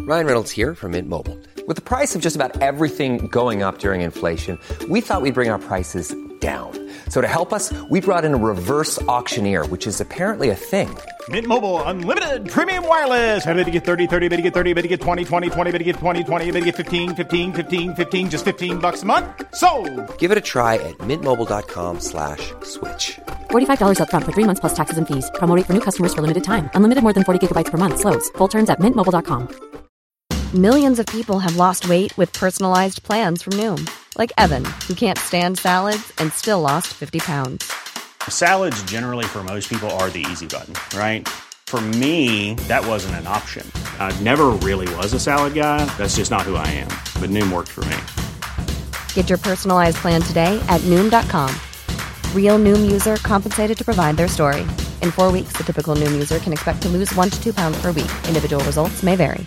Ryan Reynolds here from Mint Mobile. With the price of just about everything going up during inflation, we thought we'd bring our prices down. So to help us, we brought in a reverse auctioneer, which is apparently a thing. Mint Mobile Unlimited Premium Wireless. How to get 30, 30, bit to get 30, bit to get 20, 20, 20, bit to get 20, 20, bit to get 15, 15, 15, 15, just $15 a month? Sold! Give it a try at mintmobile.com/switch. $45 up front for 3 months plus taxes and fees. Promo rate for new customers for limited time. Unlimited more than 40 gigabytes per month. Slows full terms at mintmobile.com. Millions of people have lost weight with personalized plans from Noom. Like Evan, who can't stand salads and still lost 50 pounds. Salads generally for most people are the easy button, right? For me, that wasn't an option. I never really was a salad guy. That's just not who I am. But Noom worked for me. Get your personalized plan today at Noom.com. Real Noom user compensated to provide their story. In 4 weeks, the typical Noom user can expect to lose 1 to 2 pounds per week. Individual results may vary.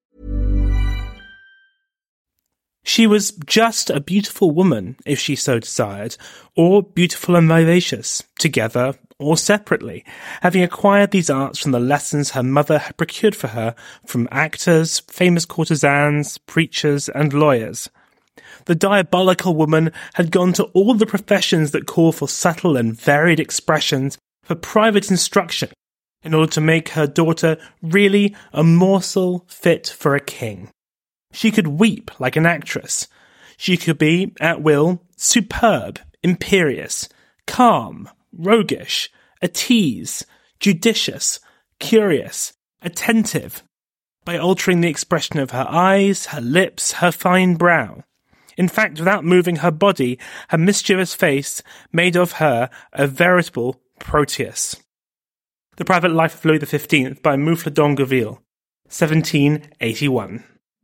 She was just a beautiful woman, if she so desired, or beautiful and vivacious, together or separately, having acquired these arts from the lessons her mother had procured for her from actors, famous courtesans, preachers, and lawyers. The diabolical woman had gone to all the professions that call for subtle and varied expressions for private instruction, in order to make her daughter really a morsel fit for a king. She could weep like an actress. She could be, at will, superb, imperious, calm, roguish, at ease, judicious, curious, attentive, by altering the expression of her eyes, her lips, her fine brow. In fact, without moving her body, her mischievous face made of her a veritable Proteus. The Private Life of Louis XV by Moufle d'Angeville, 1781.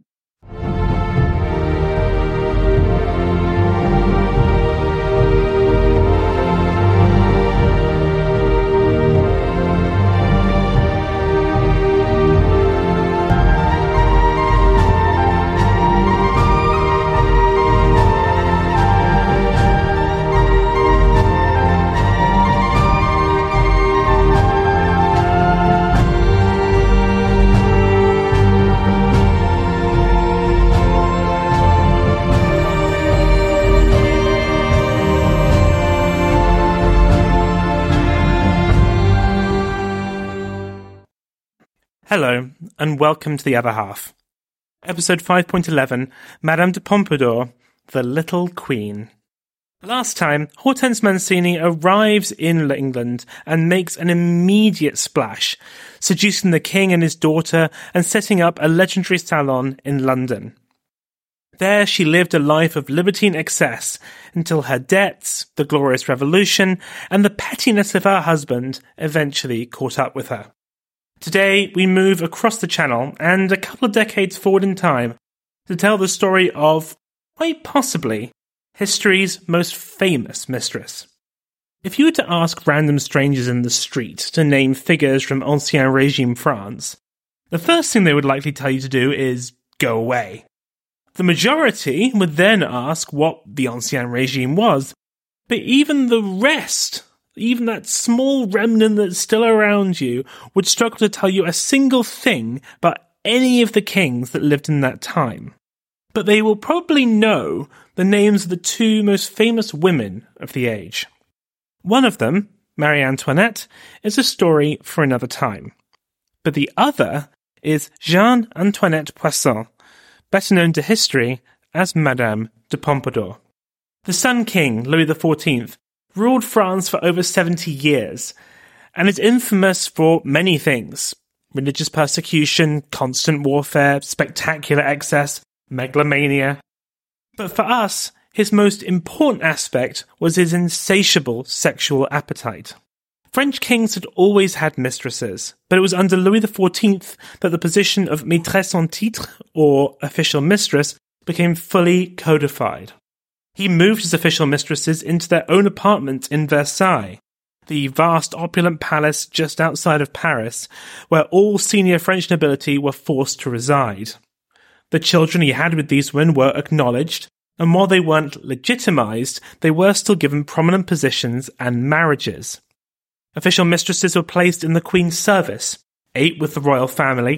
Hello, and welcome to The Other Half. Episode 5.11, Madame de Pompadour, The Little Queen. Last time, Hortense Mancini arrives in England and makes an immediate splash, seducing the king and his daughter and setting up a legendary salon in London. There she lived a life of libertine excess until her debts, the Glorious Revolution, and the pettiness of her husband eventually caught up with her. Today, we move across the channel and a couple of decades forward in time to tell the story of, quite possibly, history's most famous mistress. If you were to ask random strangers in the street to name figures from Ancien Régime France, the first thing they would likely tell you to do is go away. The majority would then ask what the Ancien Régime was, but even the rest, even that small remnant that's still around you, would struggle to tell you a single thing about any of the kings that lived in that time. But they will probably know the names of the two most famous women of the age. One of them, Marie Antoinette, is a story for another time. But the other is Jeanne Antoinette Poisson, better known to history as Madame de Pompadour. The Sun King, Louis XIV, ruled France for over 70 years, and is infamous for many things: religious persecution, constant warfare, spectacular excess, megalomania. But for us, his most important aspect was his insatiable sexual appetite. French kings had always had mistresses, but it was under Louis XIV that the position of maîtresse en titre, or official mistress, became fully codified. He moved his official mistresses into their own apartment in Versailles, the vast opulent palace just outside of Paris, where all senior French nobility were forced to reside. The children he had with these women were acknowledged, and while they weren't legitimized, they were still given prominent positions and marriages. Official mistresses were placed in the Queen's service, ate with the royal family,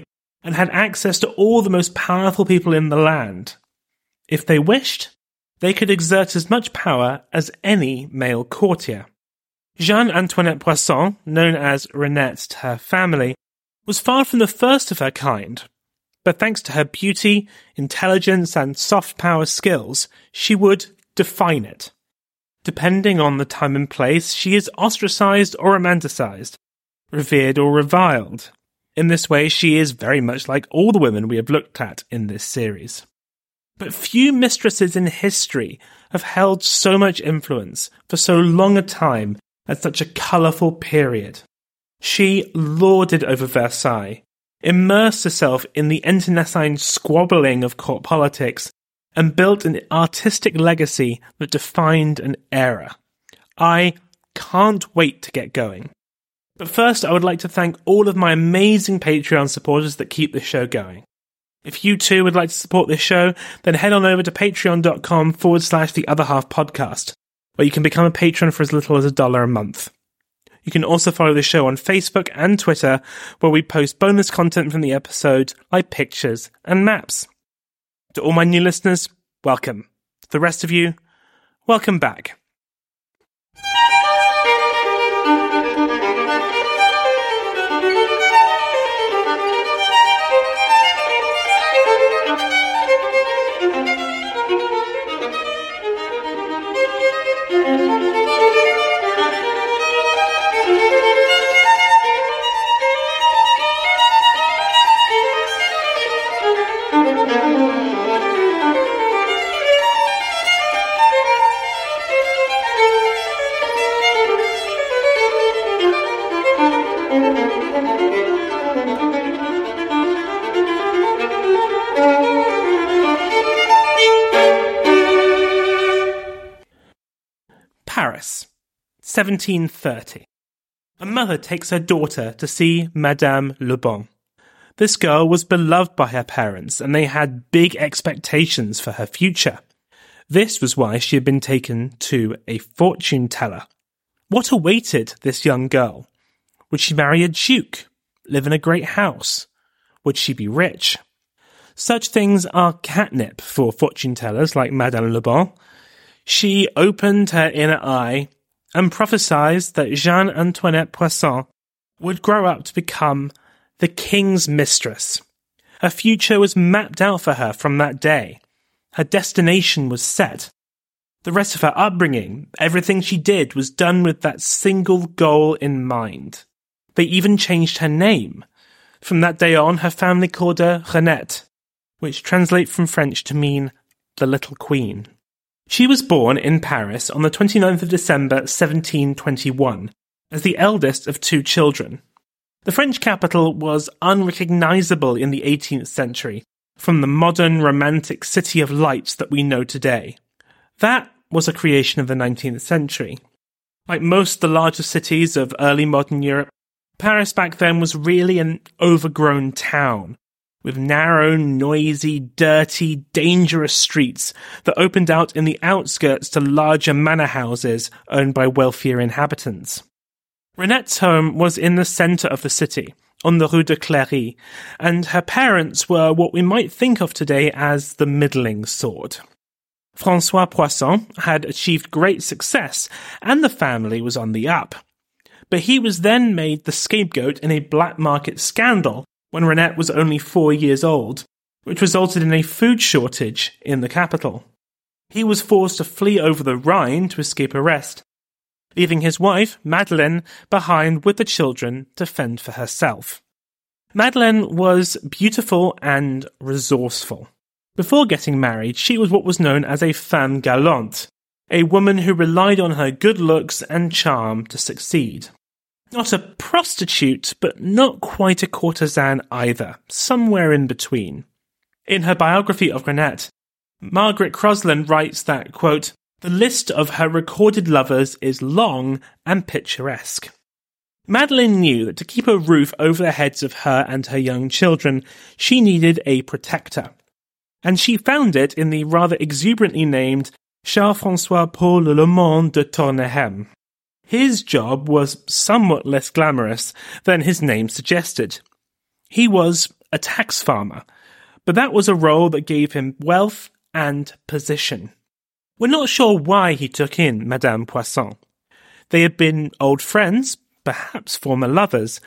and had access to all the most powerful people in the land. If they wished, they could exert as much power as any male courtier. Jeanne Antoinette Poisson, known as Renette to her family, was far from the first of her kind, but thanks to her beauty, intelligence, and soft power skills, she would define it. Depending on the time and place, she is ostracized or romanticized, revered or reviled. In this way, she is very much like all the women we have looked at in this series. But few mistresses in history have held so much influence for so long a time at such a colourful period. She lorded over Versailles, immersed herself in the internecine squabbling of court politics, and built an artistic legacy that defined an era. I can't wait to get going. But first, I would like to thank all of my amazing Patreon supporters that keep this show going. If you too would like to support this show, then head on over to patreon.com/The Other Half Podcast, where you can become a patron for as little as $1 a month. You can also follow the show on Facebook and Twitter, where we post bonus content from the episode, like pictures and maps. To all my new listeners, welcome. To the rest of you, welcome back. Paris, 1730. A mother takes her daughter to see Madame Le Bon. This girl was beloved by her parents, and they had big expectations for her future. This was why she had been taken to a fortune teller. What awaited this young girl? Would she marry a duke? Live in a great house? Would she be rich? Such things are catnip for fortune tellers like Madame Le Bon. She opened her inner eye and prophesied that Jeanne Antoinette Poisson would grow up to become the king's mistress. Her future was mapped out for her from that day. Her destination was set. The rest of her upbringing, everything she did, was done with that single goal in mind. They even changed her name. From that day on, her family called her Renette, which translates from French to mean the Little Queen. She was born in Paris on the 29th of December 1721, as the eldest of 2 children. The French capital was unrecognizable in the 18th century from the modern romantic city of lights that we know today. That was a creation of the 19th century. Like most of the larger cities of early modern Europe, Paris back then was really an overgrown town, with narrow, noisy, dirty, dangerous streets that opened out in the outskirts to larger manor houses owned by wealthier inhabitants. Renette's home was in the centre of the city, on the Rue de Cléry, and her parents were what we might think of today as the middling sort. François Poisson had achieved great success, and the family was on the up. But he was then made the scapegoat in a black market scandal when Renette was only 4 years old, which resulted in a food shortage in the capital. He was forced to flee over the Rhine to escape arrest, leaving his wife, Madeleine, behind with the children to fend for herself. Madeleine was beautiful and resourceful. Before getting married, she was what was known as a femme galante, a woman who relied on her good looks and charm to succeed. Not a prostitute, but not quite a courtesan either, somewhere in between. In her biography of Renette, Margaret Crosland writes that, quote, "The list of her recorded lovers is long and picturesque." Madeleine knew that to keep a roof over the heads of her and her young children, she needed a protector. And she found it in the rather exuberantly named Charles-François Paul Lalemant de Tornehem. His job was somewhat less glamorous than his name suggested. He was a tax farmer, but that was a role that gave him wealth and position. We're not sure why he took in Madame Poisson. They had been old friends, perhaps former lovers.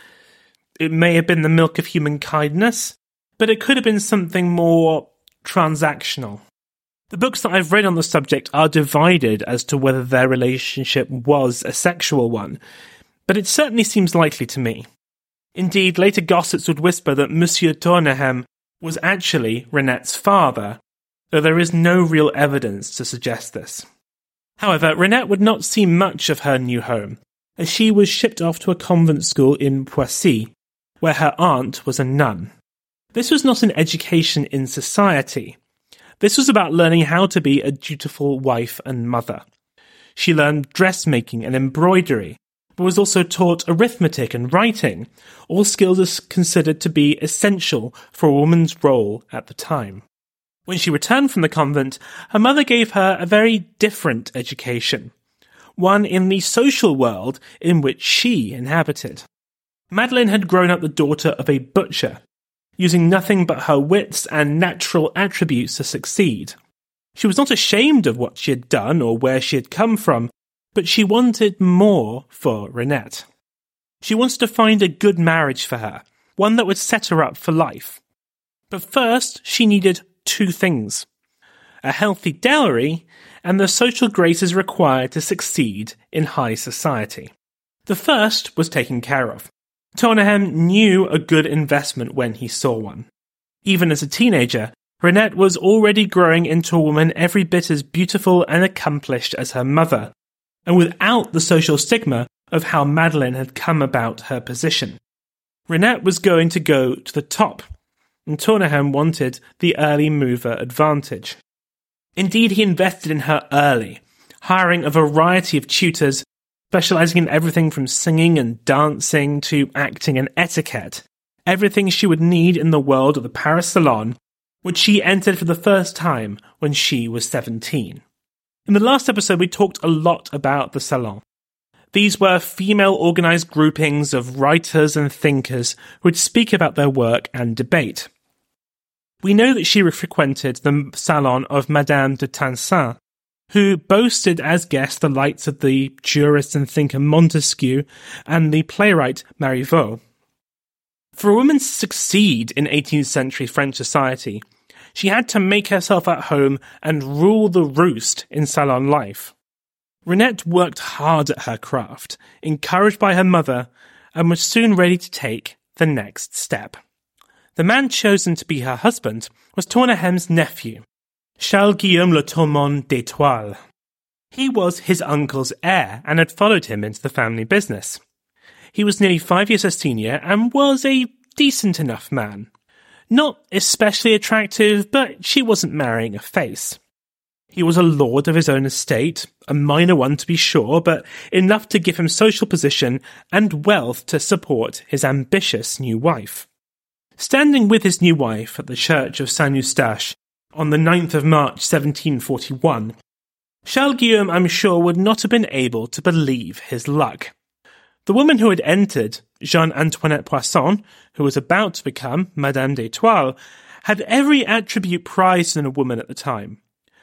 It may have been the milk of human kindness, but it could have been something more transactional. The books that I've read on the subject are divided as to whether their relationship was a sexual one, but it certainly seems likely to me. Indeed, later gossips would whisper that Monsieur Tournehem was actually Renette's father, though there is no real evidence to suggest this. However, Renette would not see much of her new home, as she was shipped off to a convent school in Poissy, where her aunt was a nun. This was not an education in society. This was about learning how to be a dutiful wife and mother. She learned dressmaking and embroidery, but was also taught arithmetic and writing, all skills considered to be essential for a woman's role at the time. When she returned from the convent, her mother gave her a very different education, one in the social world in which she inhabited. Madeleine had grown up the daughter of a butcher, using nothing but her wits and natural attributes to succeed. She was not ashamed of what she had done or where she had come from, but she wanted more for Renette. She wanted to find a good marriage for her, one that would set her up for life. But first, she needed two things: a healthy dowry and the social graces required to succeed in high society. The first was taken care of. Tournehem knew a good investment when he saw one. Even as a teenager, Renette was already growing into a woman every bit as beautiful and accomplished as her mother, and without the social stigma of how Madeleine had come about her position. Renette was going to go to the top, and Tournehem wanted the early mover advantage. Indeed, he invested in her early, hiring a variety of tutors, specializing in everything from singing and dancing to acting and etiquette, everything she would need in the world of the Paris salon, which she entered for the first time when she was 17. In the last episode, we talked a lot about the salon. These were female-organized groupings of writers and thinkers who would speak about their work and debate. We know that she frequented the salon of Madame de Tencin, who boasted as guests the lights of the jurist and thinker Montesquieu and the playwright Marivaux. For a woman to succeed in 18th century French society, she had to make herself at home and rule the roost in salon life. Renette worked hard at her craft, encouraged by her mother, and was soon ready to take the next step. The man chosen to be her husband was Tournehem's nephew, Charles-Guillaume Le Tourmont d'Étoile. He was his uncle's heir and had followed him into the family business. He was nearly 5 years her senior and was a decent enough man. Not especially attractive, but she wasn't marrying a face. He was a lord of his own estate, a minor one to be sure, but enough to give him social position and wealth to support his ambitious new wife. Standing with his new wife at the church of Saint-Eustache on the 9th of March 1741, Charles-Guillaume, I'm sure, would not have been able to believe his luck. The woman who had entered, Jeanne-Antoinette Poisson, who was about to become Madame d'Étoile, had every attribute prized in a woman at the time.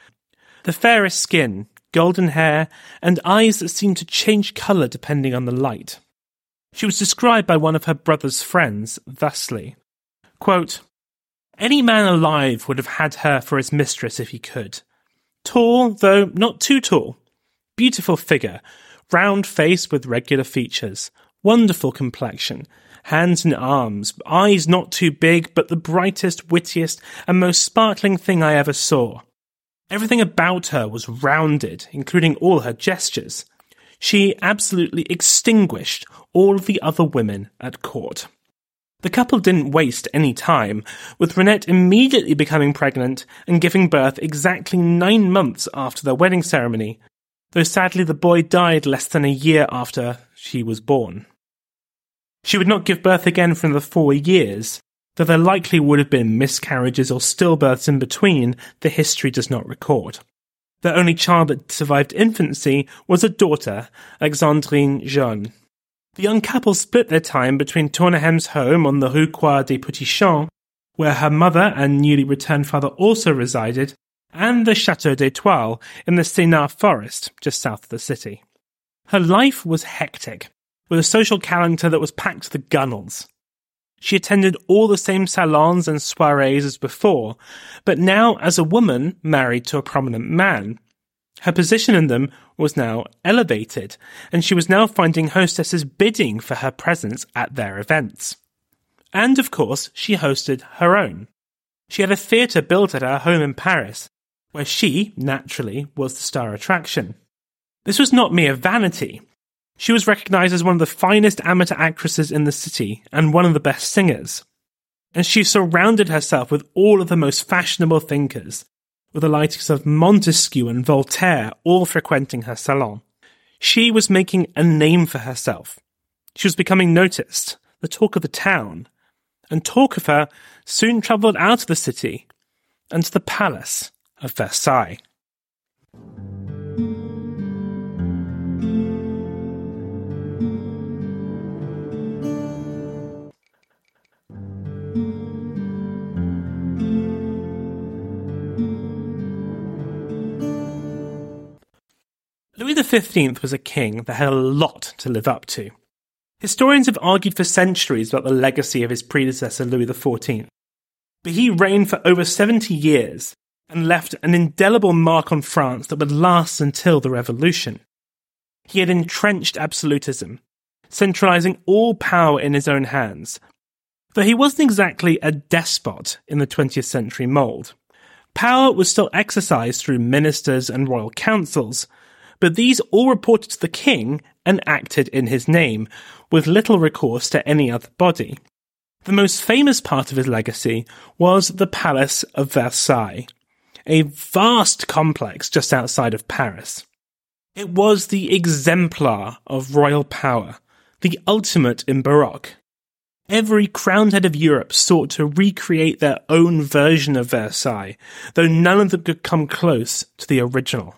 The fairest skin, golden hair, and eyes that seemed to change colour depending on the light. She was described by one of her brother's friends thusly, quote, "Any man alive would have had her for his mistress if he could. Tall, though not too tall. Beautiful figure, round face with regular features, wonderful complexion, hands and arms, eyes not too big, but the brightest, wittiest, and most sparkling thing I ever saw. Everything about her was rounded, including all her gestures. She absolutely extinguished all of the other women at court." The couple didn't waste any time, with Renette immediately becoming pregnant and giving birth exactly 9 months after their wedding ceremony, though sadly the boy died less than a year after she was born. She would not give birth again for another 4 years, though there likely would have been miscarriages or stillbirths in between. The history does not record. The only child that survived infancy was a daughter, Alexandrine Jeanne. The young couple split their time between Tournehem's home on the Rue Croix des Petits Champs where her mother and newly returned father also resided, and the Château d'Étoile in the Sénart forest just south of the city. Her life was hectic, with a social calendar that was packed to the gunnels. She attended all the same salons and soirees as before, but now as a woman married to a prominent man. Her position in them was now elevated, and she was now finding hostesses bidding for her presence at their events. And of course, she hosted her own. She had a theatre built at her home in Paris, where she, naturally, was the star attraction. This was not mere vanity. She was recognised as one of the finest amateur actresses in the city and one of the best singers. And she surrounded herself with all of the most fashionable thinkers, with the likes of Montesquieu and Voltaire all frequenting her salon. She was making a name for herself. She was becoming noticed, the talk of the town, and talk of her soon travelled out of the city and to the palace of Versailles. Louis XV was a king that had a lot to live up to. Historians have argued for centuries about the legacy of his predecessor Louis XIV, but he reigned for over 70 years and left an indelible mark on France that would last until the Revolution. He had entrenched absolutism, centralising all power in his own hands, though he wasn't exactly a despot in the 20th century mould. Power was still exercised through ministers and royal councils, but these all reported to the king and acted in his name, with little recourse to any other body. The most famous part of his legacy was the Palace of Versailles, a vast complex just outside of Paris. It was the exemplar of royal power, the ultimate in Baroque. Every crowned head of Europe sought to recreate their own version of Versailles, though none of them could come close to the original.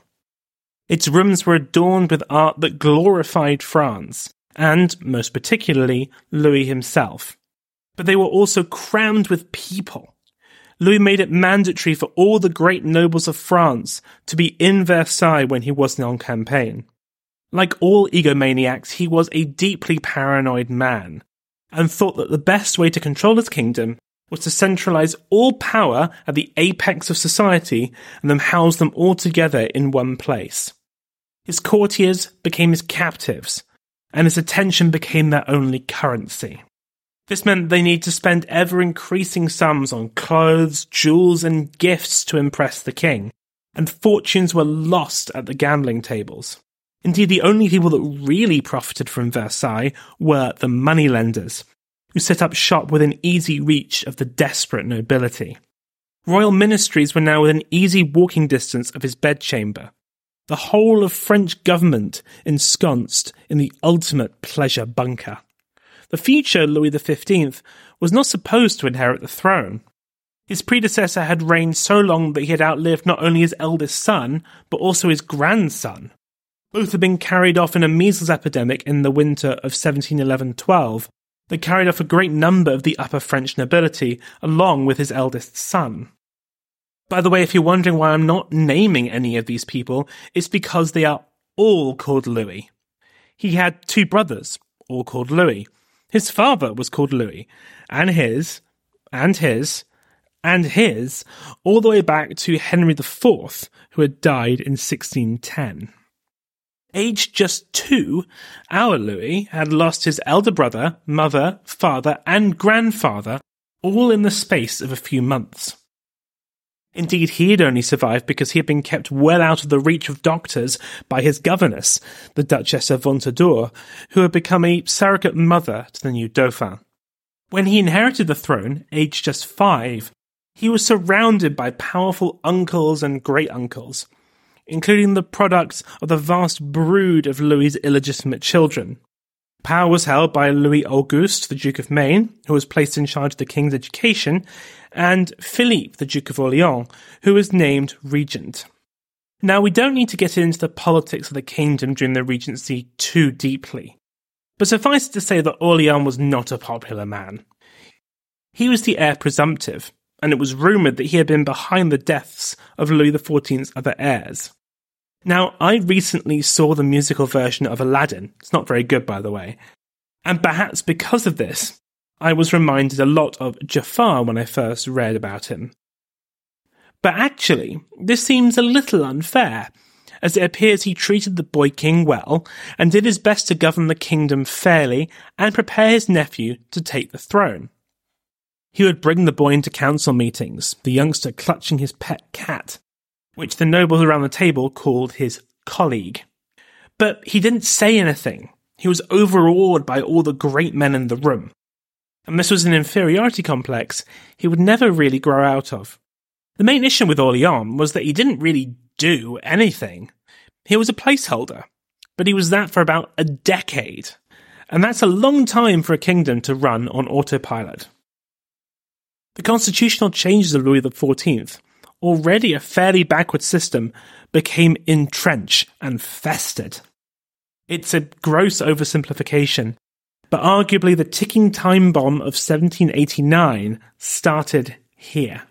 Its rooms were adorned with art that glorified France, and, most particularly, Louis himself. But they were also crammed with people. Louis made it mandatory for all the great nobles of France to be in Versailles when he wasn't on campaign. Like all egomaniacs, he was a deeply paranoid man, and thought that the best way to control his kingdom was to centralise all power at the apex of society and then house them all together in one place. His courtiers became his captives, and his attention became their only currency. This meant they needed to spend ever-increasing sums on clothes, jewels, and gifts to impress the king, and fortunes were lost at the gambling tables. Indeed, the only people that really profited from Versailles were the moneylenders, who set up shop within easy reach of the desperate nobility. Royal ministries were now within easy walking distance of his bedchamber. The whole of French government ensconced in the ultimate pleasure bunker. The future Louis XV was not supposed to inherit the throne. His predecessor had reigned so long that he had outlived not only his eldest son, but also his grandson. Both had been carried off in a measles epidemic in the winter of 1711-12 that carried off a great number of the upper French nobility, along with his eldest son. By the way, if you're wondering why I'm not naming any of these people, it's because they are all called Louis. He had two brothers, all called Louis. His father was called Louis, and his, all the way back to Henry IV, who had died in 1610. Aged just 2, our Louis had lost his elder brother, mother, father, and grandfather, all in the space of a few months. Indeed, he had only survived because he had been kept well out of the reach of doctors by his governess, the Duchess of Ventadour, who had become a surrogate mother to the new Dauphin. When he inherited the throne, aged just 5, he was surrounded by powerful uncles and great-uncles, including the products of the vast brood of Louis's illegitimate children. Power was held by Louis Auguste, the Duke of Maine, who was placed in charge of the king's education, and Philippe, the Duke of Orleans, who was named regent. Now, we don't need to get into the politics of the kingdom during the regency too deeply, but suffice it to say that Orleans was not a popular man. He was the heir presumptive, and it was rumoured that he had been behind the deaths of Louis XIV's other heirs. Now, I recently saw the musical version of Aladdin. It's not very good, by the way. And perhaps because of this, I was reminded a lot of Jafar when I first read about him. But actually, this seems a little unfair, as it appears he treated the boy king well and did his best to govern the kingdom fairly and prepare his nephew to take the throne. He would bring the boy into council meetings, the youngster clutching his pet cat, which the nobles around the table called his colleague. But he didn't say anything. He was overawed by all the great men in the room. And this was an inferiority complex he would never really grow out of. The main issue with Orléans was that he didn't really do anything. He was a placeholder, but he was that for about a decade. And that's a long time for a kingdom to run on autopilot. The constitutional changes of Louis XIV, already a fairly backward system, became entrenched and festered. It's a gross oversimplification, but arguably the ticking time bomb of 1789 started here.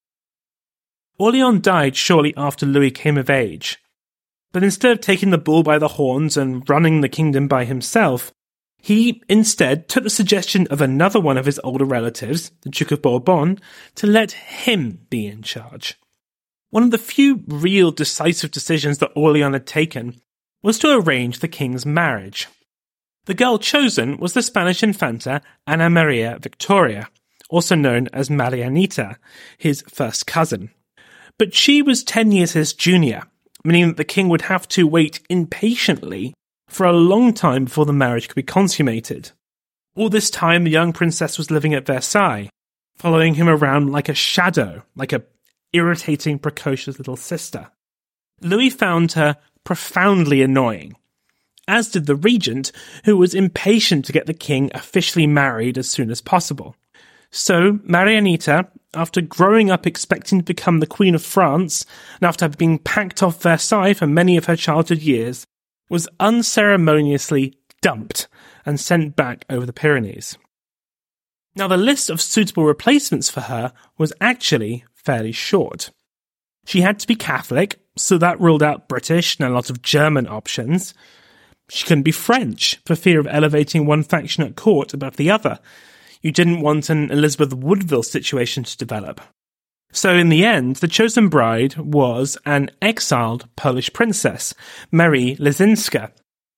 Orléans died shortly after Louis came of age, but instead of taking the bull by the horns and running the kingdom by himself, he instead took the suggestion of another one of his older relatives, the Duke of Bourbon, to let him be in charge. One of the few real decisive decisions that Orléans had taken was to arrange the king's marriage. The girl chosen was the Spanish infanta Ana Maria Victoria, also known as Marianita, his first cousin. But she was 10 years his junior, meaning that the king would have to wait impatiently for a long time before the marriage could be consummated. All this time, the young princess was living at Versailles, following him around like a shadow, like a irritating, precocious little sister. Louis found her profoundly annoying, as did the regent, who was impatient to get the king officially married as soon as possible. So, Marianita, after growing up expecting to become the Queen of France, and after being packed off Versailles for many of her childhood years, was unceremoniously dumped and sent back over the Pyrenees. Now, the list of suitable replacements for her was actually fairly short. She had to be Catholic, so that ruled out British and a lot of German options. She couldn't be French, for fear of elevating one faction at court above the other. You didn't want an Elizabeth Woodville situation to develop. So in the end, the chosen bride was an exiled Polish princess, Marie Lesinska,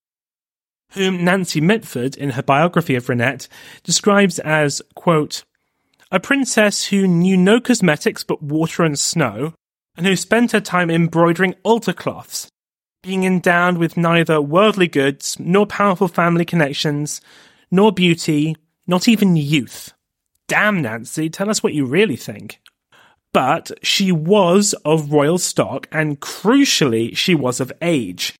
whom Nancy Mitford, in her biography of Renette, describes as, quote, a princess who knew no cosmetics but water and snow, and who spent her time embroidering altar cloths, being endowed with neither worldly goods, nor powerful family connections, nor beauty, not even youth. Damn, Nancy, tell us what you really think. But she was of royal stock, and crucially, she was of age.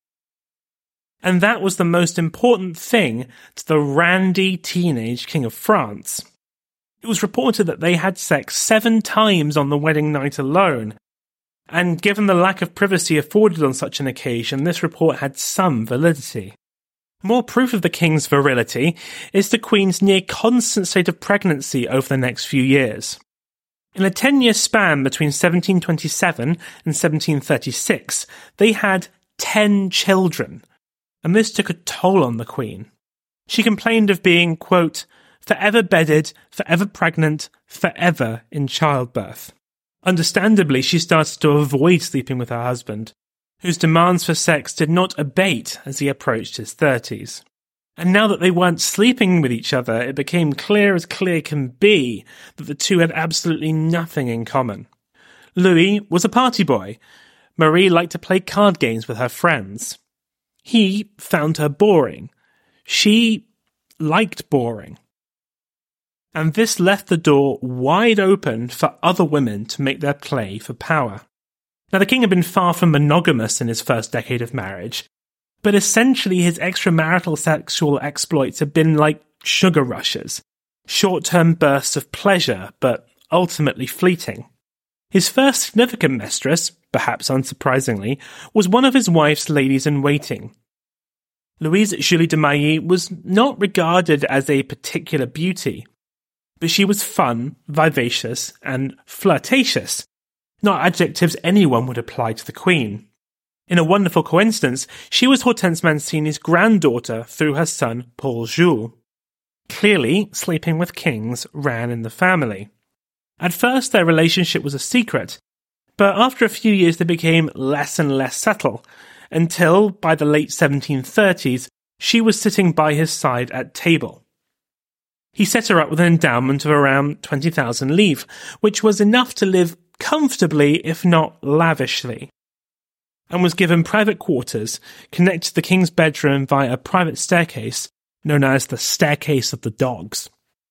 And that was the most important thing to the randy teenage King of France. It was reported that they had sex 7 times on the wedding night alone, and given the lack of privacy afforded on such an occasion, this report had some validity. More proof of the king's virility is the Queen's near-constant state of pregnancy over the next few years. In a 10-year span between 1727 and 1736, they had 10 children, and this took a toll on the Queen. She complained of being, quote, forever bedded, forever pregnant, forever in childbirth. Understandably, she started to avoid sleeping with her husband, whose demands for sex did not abate as he approached his 30s. And now that they weren't sleeping with each other, it became clear as clear can be that the two had absolutely nothing in common. Louis was a party boy. Marie liked to play card games with her friends. He found her boring. She liked boring. And this left the door wide open for other women to make their play for power. Now, the king had been far from monogamous in his first decade of marriage, but essentially his extramarital sexual exploits had been like sugar rushes, short-term bursts of pleasure, but ultimately fleeting. His first significant mistress, perhaps unsurprisingly, was one of his wife's ladies-in-waiting. Louise Julie de Mailly was not regarded as a particular beauty. but she was fun, vivacious, and flirtatious, not adjectives anyone would apply to the Queen. In a wonderful coincidence, she was Hortense Mancini's granddaughter through her son Paul Jules. Clearly, sleeping with kings ran in the family. At first, their relationship was a secret, but after a few years they became less and less subtle, until, by the late 1730s, she was sitting by his side at table. He set her up with an endowment of around 20,000 livres, which was enough to live comfortably, if not lavishly, and was given private quarters connected to the king's bedroom via a private staircase known as the Staircase of the Dogs.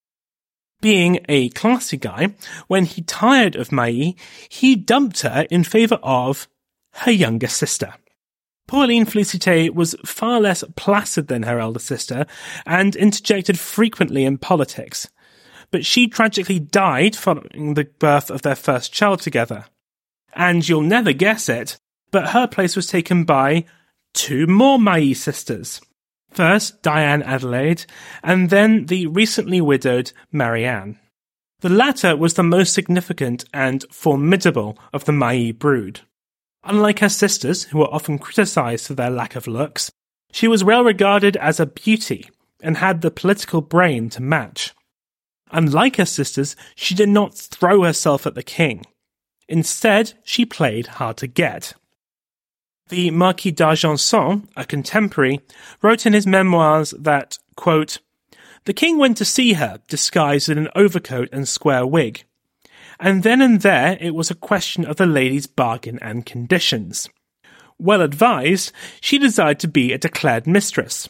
Being a classy guy, when he tired of Mailly, he dumped her in favour of her younger sister. Pauline Félicité was far less placid than her elder sister and interjected frequently in politics, but she tragically died following the birth of their first child together. And you'll never guess it, but her place was taken by two more Mailly sisters. First, Diane Adelaide, and then the recently widowed Marianne. The latter was the most significant and formidable of the Mailly brood. Unlike her sisters, who were often criticised for their lack of looks, she was well regarded as a beauty and had the political brain to match. Unlike her sisters, she did not throw herself at the king. Instead, she played hard to get. The Marquis d'Argenson, a contemporary, wrote in his memoirs that, quote, "The king went to see her, disguised in an overcoat and square wig. And then and there it was a question of the lady's bargain and conditions. Well advised, she desired to be a declared mistress,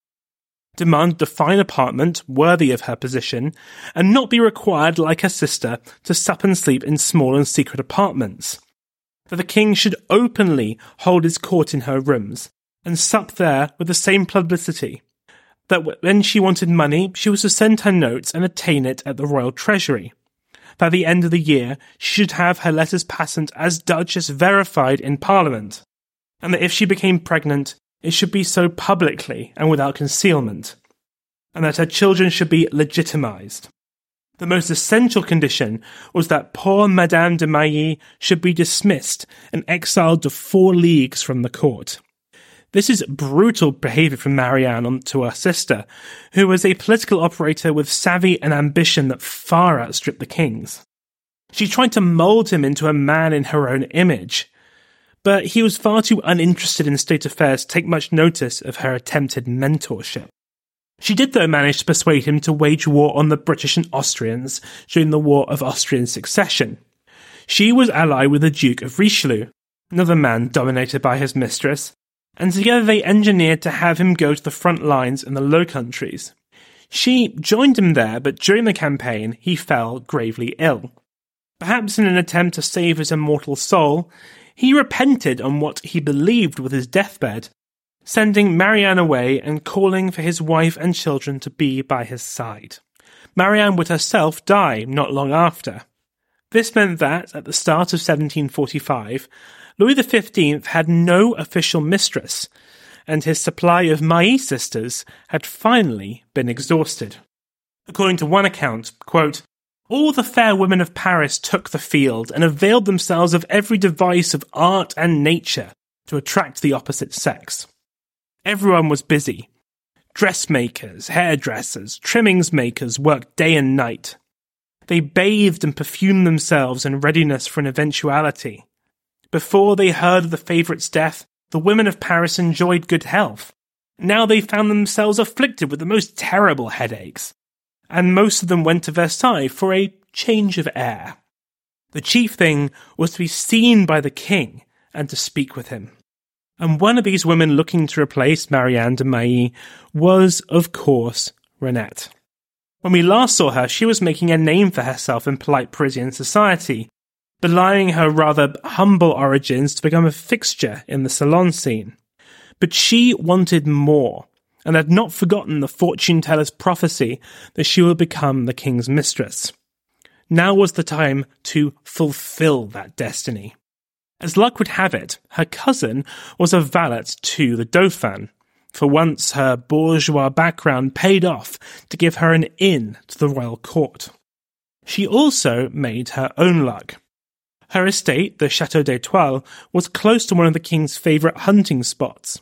demanded a fine apartment worthy of her position, and not be required, like her sister, to sup and sleep in small and secret apartments. That the king should openly hold his court in her rooms, and sup there with the same publicity. That when she wanted money, she was to send her notes and obtain it at the royal treasury. That at the end of the year, she should have her letters patent as Duchess verified in Parliament, and that if she became pregnant, it should be so publicly and without concealment, and that her children should be legitimised. The most essential condition was that poor Madame de Mailly should be dismissed and exiled to 4 leagues from the court. This is brutal behaviour from Marianne to her sister, who was a political operator with savvy and ambition that far outstripped the king's. She tried to mould him into a man in her own image, but he was far too uninterested in state affairs to take much notice of her attempted mentorship. She did, though, manage to persuade him to wage war on the British and Austrians during the War of Austrian Succession. She was allied with the Duke of Richelieu, another man dominated by his mistress, and together they engineered to have him go to the front lines in the Low Countries. She joined him there, but during the campaign he fell gravely ill. Perhaps in an attempt to save his immortal soul, he repented on what he believed was his deathbed, sending Marianne away and calling for his wife and children to be by his side. Marianne would herself die not long after. This meant that, at the start of 1745, Louis XV had no official mistress, and his supply of Mailly sisters had finally been exhausted. According to one account, quote, "All the fair women of Paris took the field and availed themselves of every device of art and nature to attract the opposite sex. Everyone was busy. Dressmakers, hairdressers, trimmings makers worked day and night. They bathed and perfumed themselves in readiness for an eventuality. Before they heard of the favourite's death, the women of Paris enjoyed good health. Now they found themselves afflicted with the most terrible headaches, and most of them went to Versailles for a change of air. The chief thing was to be seen by the king and to speak with him." And one of these women looking to replace Marianne de Mailly was, of course, Renette. When we last saw her, she was making a name for herself in polite Parisian society, belying her rather humble origins to become a fixture in the salon scene. But she wanted more, and had not forgotten the fortune-teller's prophecy that she would become the king's mistress. Now was the time to fulfill that destiny. As luck would have it, her cousin was a valet to the Dauphin. For once, her bourgeois background paid off to give her an in to the royal court. She also made her own luck. Her estate, the Château d'Étoile, was close to one of the king's favourite hunting spots.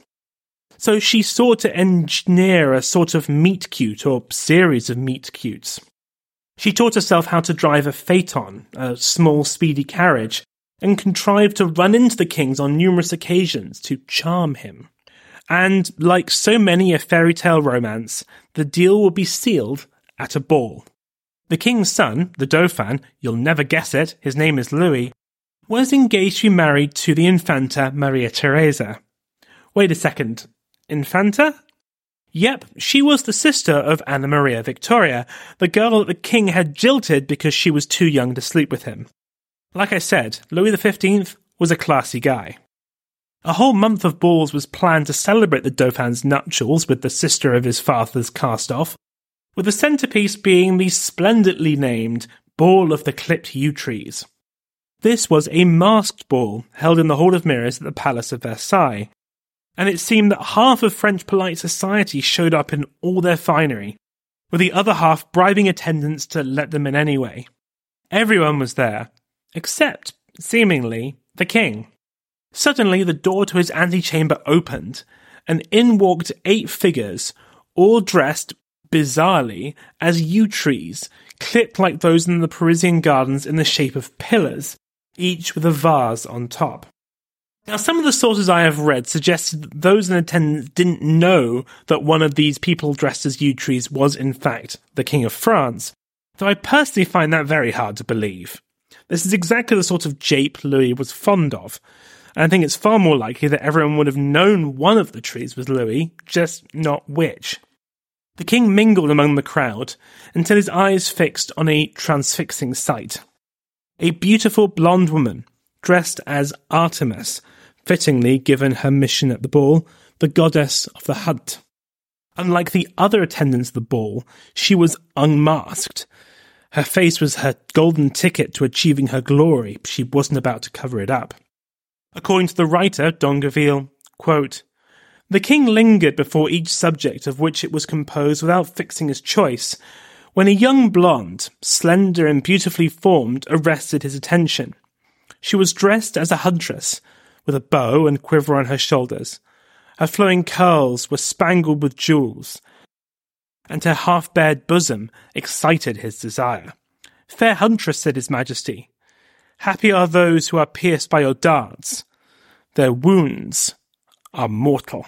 So she sought to engineer a sort of meet-cute or series of meet-cutes. She taught herself how to drive a phaeton, a small speedy carriage, and contrived to run into the king on numerous occasions to charm him. And, like so many a fairy tale romance, the deal will be sealed at a ball. The king's son, the Dauphin, you'll never guess it, his name is Louis, was engaged to be married to the Infanta Maria Theresa. Wait a second, Infanta? Yep, she was the sister of Anna Maria Victoria, the girl that the king had jilted because she was too young to sleep with him. Like I said, Louis XV was a classy guy. A whole month of balls was planned to celebrate the Dauphin's nuptials with the sister of his father's cast-off, with the centrepiece being the splendidly named Ball of the Clipped Yew Trees. This was a masked ball held in the Hall of Mirrors at the Palace of Versailles, and it seemed that half of French polite society showed up in all their finery, with the other half bribing attendants to let them in anyway. Everyone was there, except, seemingly, the king. Suddenly, the door to his antechamber opened, and in walked 8 figures, all dressed, bizarrely, as yew trees, clipped like those in the Parisian gardens in the shape of pillars, each with a vase on top. Now, some of the sources I have read suggested that those in attendance didn't know that one of these people dressed as yew trees was, in fact, the King of France, though I personally find that very hard to believe. This is exactly the sort of jape Louis was fond of, and I think it's far more likely that everyone would have known one of the trees was Louis, just not which. The king mingled among the crowd until his eyes fixed on a transfixing sight. A beautiful blonde woman, dressed as Artemis, fittingly given her mission at the ball, the goddess of the hunt. Unlike the other attendants of the ball, she was unmasked. Her face was her golden ticket to achieving her glory, but she wasn't about to cover it up. According to the writer, D'Angeville, quote, "The king lingered before each subject of which it was composed without fixing his choice, when a young blonde, slender and beautifully formed, arrested his attention. She was dressed as a huntress, with a bow and quiver on her shoulders. Her flowing curls were spangled with jewels, and her half-bared bosom excited his desire. 'Fair huntress,' said his majesty, 'happy are those who are pierced by your darts. Their wounds are mortal.'"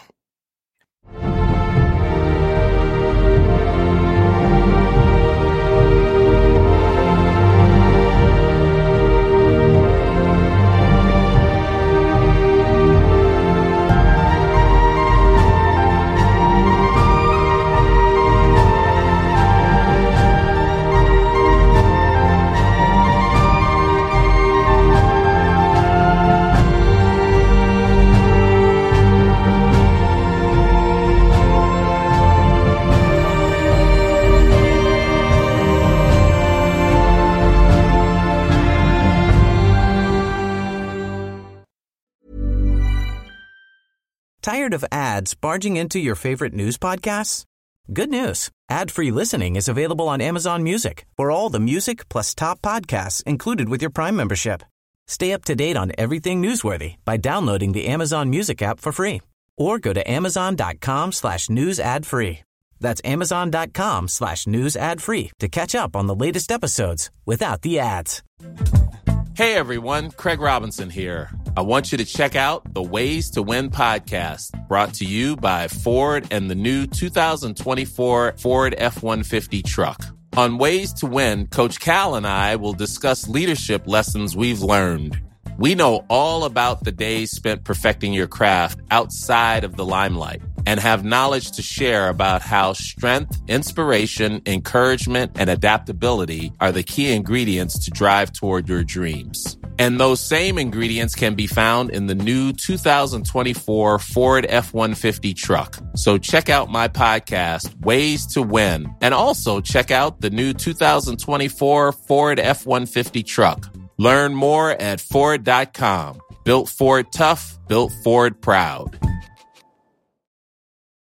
Tired of ads barging into your favorite news podcasts? Good news. Ad-free listening is available on Amazon Music for all the music plus top podcasts included with your Prime membership. Stay up to date on everything newsworthy by downloading the Amazon Music app for free or go to amazon.com/news ad free. That's amazon.com/news ad free to catch up on the latest episodes without the ads. Hey everyone, Craig Robinson here. I want you to check out the Ways to Win podcast, brought to you by Ford and the new 2024 Ford F-150 truck. On Ways to Win, Coach Cal and I will discuss leadership lessons we've learned. We know all about the days spent perfecting your craft outside of the limelight and have knowledge to share about how strength, inspiration, encouragement, and adaptability are the key ingredients to drive toward your dreams. And those same ingredients can be found in the new 2024 Ford F-150 truck. So check out my podcast, Ways to Win, and also check out the new 2024 Ford F-150 truck. Learn more at Ford.com. Built Ford tough, built Ford proud.